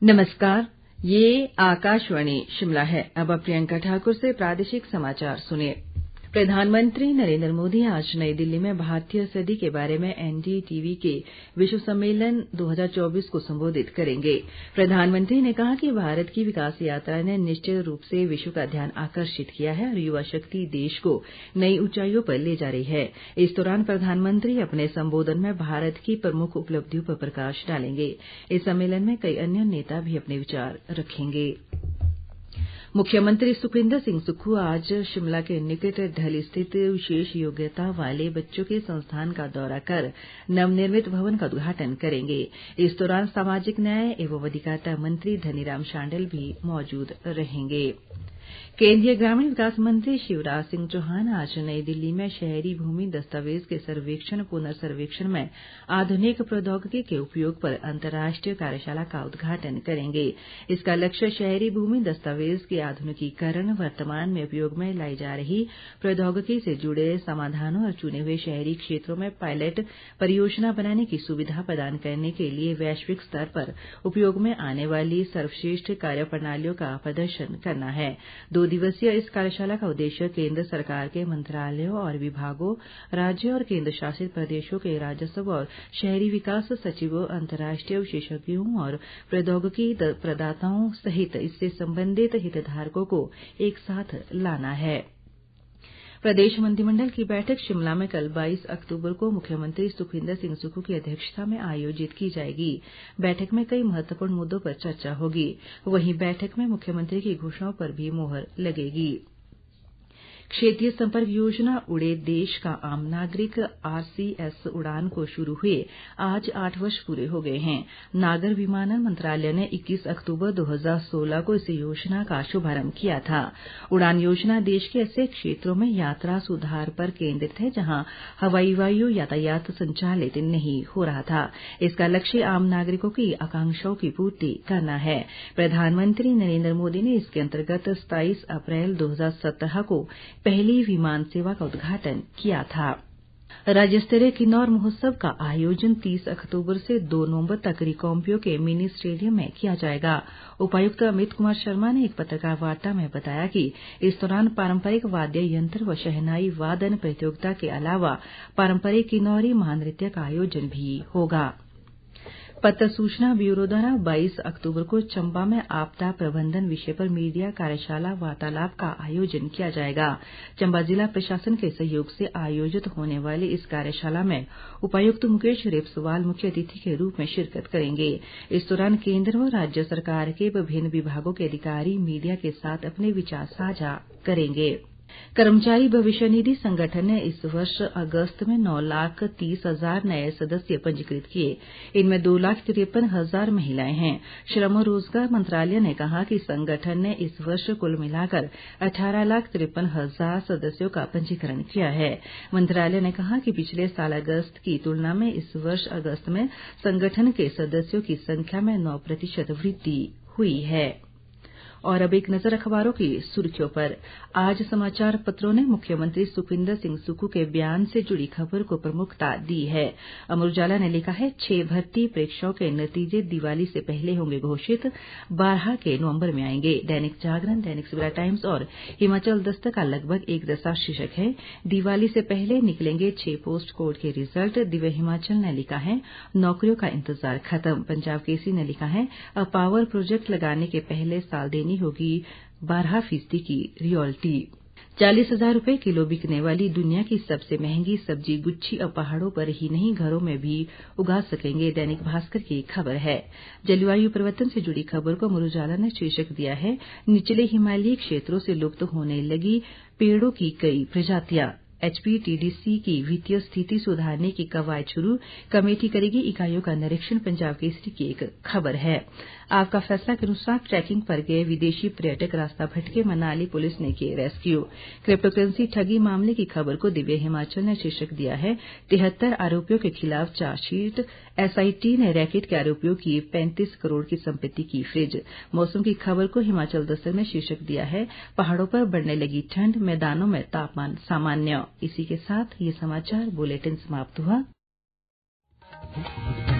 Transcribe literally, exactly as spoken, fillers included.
नमस्कार, ये आकाशवाणी शिमला है। अब आप प्रियंका ठाकुर से प्रादेशिक समाचार सुनिए। प्रधानमंत्री नरेंद्र मोदी आज नई दिल्ली में भारतीय सदी के बारे में एनडीटीवी के विश्व सम्मेलन दो हज़ार चौबीस को संबोधित करेंगे। प्रधानमंत्री ने कहा कि भारत की विकास यात्रा ने निश्चित रूप से विश्व का ध्यान आकर्षित किया है और युवा शक्ति देश को नई ऊंचाइयों पर ले जा रही है। इस दौरान प्रधानमंत्री अपने संबोधन में भारत की प्रमुख उपलब्धियों पर प्रकाश डालेंगे। इस सम्मेलन में कई अन्य नेता भी अपने विचार रखेंगे। मुख्यमंत्री सुखविंदर सिंह सुक्खू आज शिमला के निकट ढल स्थित विशेष योग्यता वाले बच्चों के संस्थान का दौरा कर नवनिर्मित भवन का उद्घाटन करेंगे। इस दौरान सामाजिक न्याय एवं अधिकारिता मंत्री धनीराम शांडिल भी मौजूद रहेंगे। केंद्रीय ग्रामीण विकास मंत्री शिवराज सिंह चौहान आज नई दिल्ली में शहरी भूमि दस्तावेज के सर्वेक्षण पुनर्सर्वेक्षण में आधुनिक प्रौद्योगिकी के उपयोग पर अंतर्राष्ट्रीय कार्यशाला का उद्घाटन करेंगे। इसका लक्ष्य शहरी भूमि दस्तावेज के आधुनिकीकरण, वर्तमान में उपयोग में लाई जा रही प्रौद्योगिकी से जुड़े समाधानों और चुने हुए शहरी क्षेत्रों में पायलट परियोजना बनाने की सुविधा प्रदान करने के लिए वैश्विक स्तर पर उपयोग में आने वाली सर्वश्रेष्ठ कार्यप्रणालियों का प्रदर्शन करना है। दो दिवसीय इस कार्यशाला का उद्देश्य केंद्र सरकार के मंत्रालयों और विभागों, राज्यों और केंद्र शासित प्रदेशों के राजस्व और शहरी विकास सचिवों, अंतर्राष्ट्रीय विशेषज्ञों और प्रौद्योगिकी प्रदाताओं सहित इससे संबंधित हितधारकों को एक साथ लाना है। प्रदेश मंत्रिमंडल की बैठक शिमला में कल बाईस अक्टूबर को मुख्यमंत्री सुखविंदर सिंह सुक्खू की अध्यक्षता में आयोजित की जाएगी। बैठक में कई महत्वपूर्ण मुद्दों पर चर्चा होगी। वहीं बैठक में मुख्यमंत्री की घोषणाओं पर भी मुहर लगेगी। क्षेत्रीय संपर्क योजना उड़े देश का आम नागरिक आरसीएस उड़ान को शुरू हुए आज आठ वर्ष पूरे हो गए हैं। नागर विमानन मंत्रालय ने इक्कीस अक्टूबर दो हज़ार सोलह को इस योजना का शुभारंभ किया था। उड़ान योजना देश के ऐसे क्षेत्रों में यात्रा सुधार पर केंद्रित है जहां हवाई वायु यातायात संचालित नहीं हो रहा था। इसका लक्ष्य आम नागरिकों की आकांक्षाओं की पूर्ति करना है। प्रधानमंत्री नरेंद्र मोदी ने इसके अंतर्गत सत्ताईस अप्रैल दो हज़ार सत्रह को पहली विमान सेवा का उद्घाटन किया था। राज्य स्तरीय किन्नौर महोत्सव का आयोजन तीस अक्टूबर से दो नवंबर तक रिकांगपिओ के मिनी स्टेडियम में किया जाएगा। उपायुक्त अमित कुमार शर्मा ने एक पत्रकार वार्ता में बताया कि इस दौरान पारंपरिक वाद्य यंत्र व शहनाई वादन प्रतियोगिता के अलावा पारंपरिक किन्नौरी महानृत्य का आयोजन भी होगा। पत्र सूचना ब्यूरो द्वारा बाईस अक्टूबर को चंबा में आपदा प्रबंधन विषय पर मीडिया कार्यशाला वार्तालाप का आयोजन किया जाएगा। चंबा जिला प्रशासन के सहयोग से आयोजित होने वाली इस कार्यशाला में उपायुक्त मुकेश रेपसवाल मुख्य अतिथि के रूप में शिरकत करेंगे। इस दौरान केंद्र व राज्य सरकार के विभिन्न विभागों के अधिकारी मीडिया के साथ अपने विचार साझा करेंगे। कर्मचारी भविष्य निधि संगठन ने इस वर्ष अगस्त में नौ लाख तीस हजार नए सदस्य पंजीकृत किए। इनमें दो लाख तिरपन हजार महिलाएं हैं। श्रम और रोजगार मंत्रालय ने कहा कि संगठन ने इस वर्ष कुल मिलाकर अठारह लाख तिरपन हजार सदस्यों का पंजीकरण किया है। मंत्रालय ने कहा कि पिछले साल अगस्त की तुलना में इस वर्ष अगस्त में संगठन के सदस्यों की संख्या में नौ प्रतिशत वृद्धि हुई है। और अब एक नजर अखबारों की सुर्खियों पर। आज समाचार पत्रों ने मुख्यमंत्री सुखविंदर सिंह सुक्खू के बयान से जुड़ी खबर को प्रमुखता दी है। अमर उजाला ने लिखा है, छह भर्ती परीक्षाओं के नतीजे दिवाली से पहले होंगे घोषित, बारह के नवंबर में आएंगे। दैनिक जागरण, दैनिक सवेरा टाइम्स और हिमाचल दस्तक का लगभग एक जैसा शीर्षक है, दिवाली से पहले निकलेंगे छह पोस्ट कोड के रिजल्ट। दिव्य हिमाचल ने लिखा है, नौकरियों का इंतजार खत्म। पंजाब केसरी ने लिखा है, अब पावर प्रोजेक्ट लगाने के पहले साल देनी होगी बारह फीसदी की रॉयल्टी। चालीस हजार रुपए किलो बिकने वाली दुनिया की सबसे महंगी सब्जी गुच्छी अब पहाड़ों पर ही नहीं घरों में भी उगा सकेंगे। दैनिक भास्कर की खबर है। जलवायु परिवर्तन से जुड़ी खबर को अमर उजाला ने शीर्षक दिया है, निचले हिमालयी क्षेत्रों से लुप्त होने लगी पेड़ों की कई प्रजातियां। एचपीटीडीसी की वित्तीय स्थिति सुधारने की कवायद शुरू, कमेटी करेगी इकाइयों का निरीक्षण। पंजाब केसरी की एक खबर है। आपका फैसला के अनुसार ट्रैकिंग पर गए विदेशी पर्यटक रास्ता भटके, मनाली पुलिस ने किए रेस्क्यू। क्रिप्टोकरेंसी ठगी मामले की खबर को दिव्य हिमाचल ने शीर्षक दिया है, तिहत्तर आरोपियों के खिलाफ चार्जशीट। एसआईटी ने रैकेट के आरोपियों की पैंतीस करोड़ की संपत्ति की फ्रीज। मौसम की खबर को हिमाचल दस्तक ने शीर्षक दिया है, पहाड़ों पर बढ़ने लगी ठंड, मैदानों में तापमान सामान्य। इसी के साथ ये समाचार बुलेटिन समाप्त हुआ।